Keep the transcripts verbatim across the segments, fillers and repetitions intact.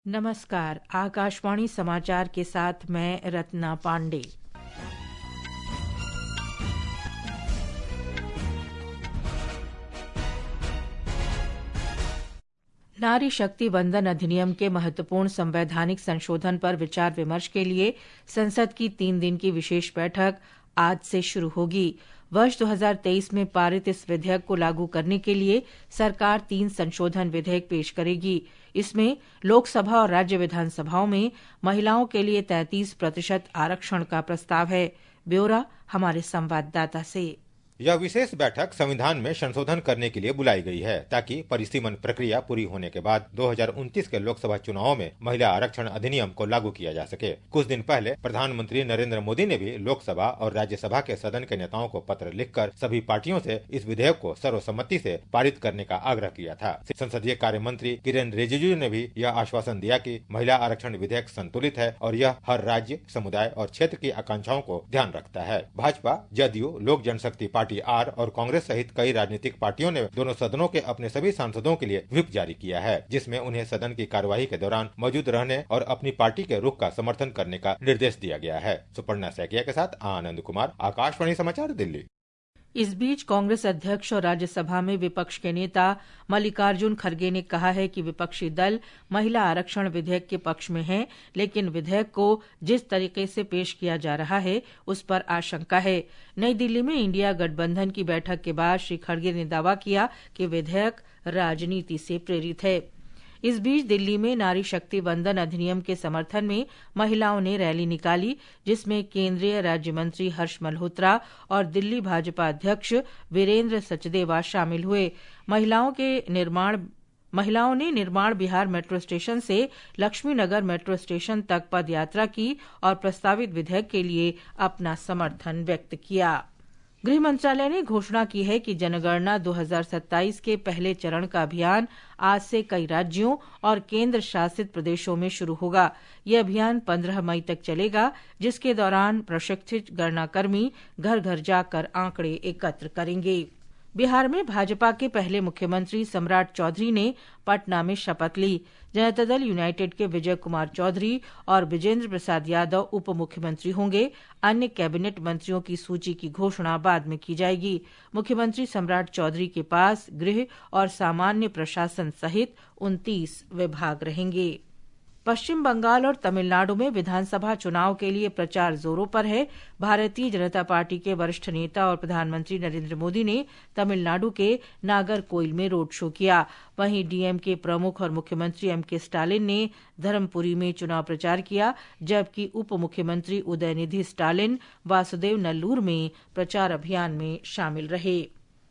नमस्कार। आकाशवाणी समाचार के साथ मैं रत्ना पांडे। नारी शक्ति वंदन अधिनियम के महत्वपूर्ण संवैधानिक संशोधन पर विचार विमर्श के लिए संसद की तीन दिन की विशेष बैठक आज से शुरू होगी। वर्ष दो हज़ार तेईस में पारित इस विधेयक को लागू करने के लिए सरकार तीन संशोधन विधेयक पेश करेगी। इसमें लोकसभा और राज्य विधानसभाओं में महिलाओं के लिए तैंतीस प्रतिशत आरक्षण का प्रस्ताव है। ब्यौरा हमारे संवाददाता से। यह विशेष बैठक संविधान में संशोधन करने के लिए बुलाई गई है ताकि परिसीमन प्रक्रिया पूरी होने के बाद दो हज़ार उनतीस के लोकसभा चुनावों में महिला आरक्षण अधिनियम को लागू किया जा सके। कुछ दिन पहले प्रधानमंत्री नरेंद्र मोदी ने भी लोकसभा और राज्यसभा के सदन के नेताओं को पत्र लिखकर सभी पार्टियों से इस विधेयक को सर्वसम्मति से पारित करने का आग्रह किया था। संसदीय कार्य मंत्री किरेन रिजिजू ने भी यह आश्वासन दिया कि महिला आरक्षण विधेयक संतुलित है और यह हर राज्य, समुदाय और क्षेत्र की आकांक्षाओं को ध्यान रखता है। भाजपा, जदयू, लोक जनशक्ति पार्टी आर और कांग्रेस सहित कई राजनीतिक पार्टियों ने दोनों सदनों के अपने सभी सांसदों के लिए व्हिप जारी किया है, जिसमें उन्हें सदन की कार्यवाही के दौरान मौजूद रहने और अपनी पार्टी के रुख का समर्थन करने का निर्देश दिया गया है। सुपर्णा सैकिया के साथ आनंद कुमार, आकाशवाणी समाचार, दिल्ली। इस बीच कांग्रेस अध्यक्ष और राज्यसभा में विपक्ष के नेता मल्लिकार्जुन खड़गे ने कहा है कि विपक्षी दल महिला आरक्षण विधेयक के पक्ष में है, लेकिन विधेयक को जिस तरीके से पेश किया जा रहा है उस पर आशंका है। नई दिल्ली में इंडिया गठबंधन की बैठक के बाद श्री खड़गे ने दावा किया कि विधेयक राजनीति से प्रेरित है। इस बीच दिल्ली में नारी शक्ति वंदन अधिनियम के समर्थन में महिलाओं ने रैली निकाली, जिसमें केंद्रीय राज्य मंत्री हर्ष मल्होत्रा और दिल्ली भाजपा अध्यक्ष वीरेंद्र सचदेवा शामिल हुए। महिलाओं के निर्माण महिलाओं ने निर्माण बिहार मेट्रो स्टेशन से लक्ष्मी नगर मेट्रो स्टेशन तक पद यात्रा की और प्रस्तावित विधेयक के लिए अपना समर्थन व्यक्त किया। गृह मंत्रालय ने घोषणा की है कि जनगणना दो हज़ार सत्ताईस के पहले चरण का अभियान आज से कई राज्यों और केंद्र शासित प्रदेशों में शुरू होगा। यह अभियान पंद्रह मई तक चलेगा, जिसके दौरान प्रशिक्षित गणनाकर्मी घर घर जाकर आंकड़े एकत्र करेंगे। बिहार में भाजपा के पहले मुख्यमंत्री सम्राट चौधरी ने पटना में शपथ ली। जनता दल यूनाइटेड के विजय कुमार चौधरी और विजेंद्र प्रसाद यादव उप मुख्यमंत्री होंगे। अन्य कैबिनेट मंत्रियों की सूची की घोषणा बाद में की जाएगी। मुख्यमंत्री सम्राट चौधरी के पास गृह और सामान्य प्रशासन सहित उनतीस विभाग रहेंगे। पश्चिम बंगाल और तमिलनाडु में विधानसभा चुनाव के लिए प्रचार जोरों पर है। भारतीय जनता पार्टी के वरिष्ठ नेता और प्रधानमंत्री नरेंद्र मोदी ने तमिलनाडु के नागरकोइल में रोड शो किया। वहीं डीएमके प्रमुख और मुख्यमंत्री एम के स्टालिन ने धर्मपुरी में चुनाव प्रचार किया, जबकि उप मुख्यमंत्री उदयनिधि स्टालिन वासुदेव नल्लूर में प्रचार अभियान में शामिल रहे।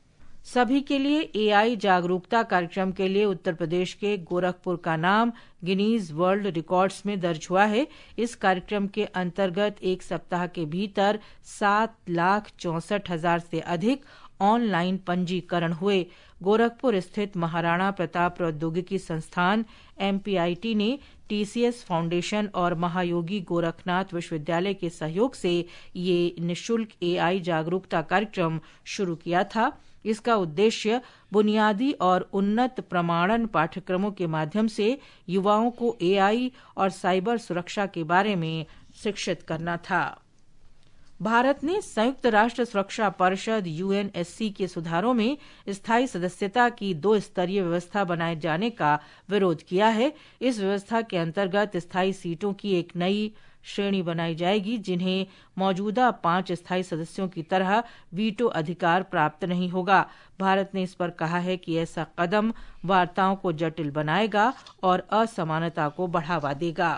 सभी के लिए एआई जागरूकता कार्यक्रम के लिए उत्तर प्रदेश के गोरखपुर का नाम गिनीज वर्ल्ड रिकॉर्ड्स में दर्ज हुआ है। इस कार्यक्रम के अंतर्गत एक सप्ताह के भीतर सात लाख चौसठ हजार से अधिक ऑनलाइन पंजीकरण हुए। गोरखपुर स्थित महाराणा प्रताप प्रौद्योगिकी संस्थान एमपीआईटी ने टीसीएस फाउंडेशन और महायोगी गोरखनाथ विश्वविद्यालय के सहयोग से ये निःशुल्क एआई जागरूकता कार्यक्रम शुरू किया था। इसका उद्देश्य बुनियादी और उन्नत प्रमाणन पाठ्यक्रमों के माध्यम से युवाओं को एआई और साइबर सुरक्षा के बारे में शिक्षित करना था। भारत ने संयुक्त राष्ट्र सुरक्षा परिषद यूएनएससी के सुधारों में स्थायी सदस्यता की दो स्तरीय व्यवस्था बनाए जाने का विरोध किया है। इस व्यवस्था के अंतर्गत स्थायी सीटों की एक नई श्रेणी बनाई जाएगी, जिन्हें मौजूदा पांच स्थायी सदस्यों की तरह वीटो अधिकार प्राप्त नहीं होगा। भारत ने इस पर कहा है कि ऐसा कदम वार्ताओं को जटिल बनाएगा और असमानता को बढ़ावा देगा।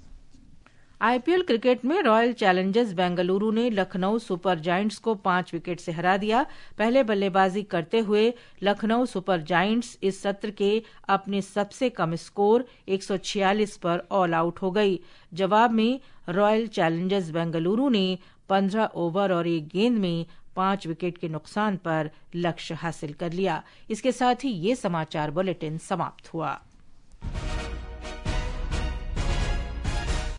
आईपीएल क्रिकेट में रॉयल चैलेंजर्स बेंगलुरु ने लखनऊ सुपर जायंट्स को पांच विकेट से हरा दिया। पहले बल्लेबाजी करते हुए लखनऊ सुपर जायंट्स इस सत्र के अपने सबसे कम स्कोर एक सौ छियालीस पर ऑल आउट हो गई। जवाब में रॉयल चैलेंजर्स बेंगलुरु ने पंद्रह ओवर और एक गेंद में पांच विकेट के नुकसान पर लक्ष्य हासिल कर लिया। इसके साथ ही ये समाचार बुलेटिन समाप्त हुआ।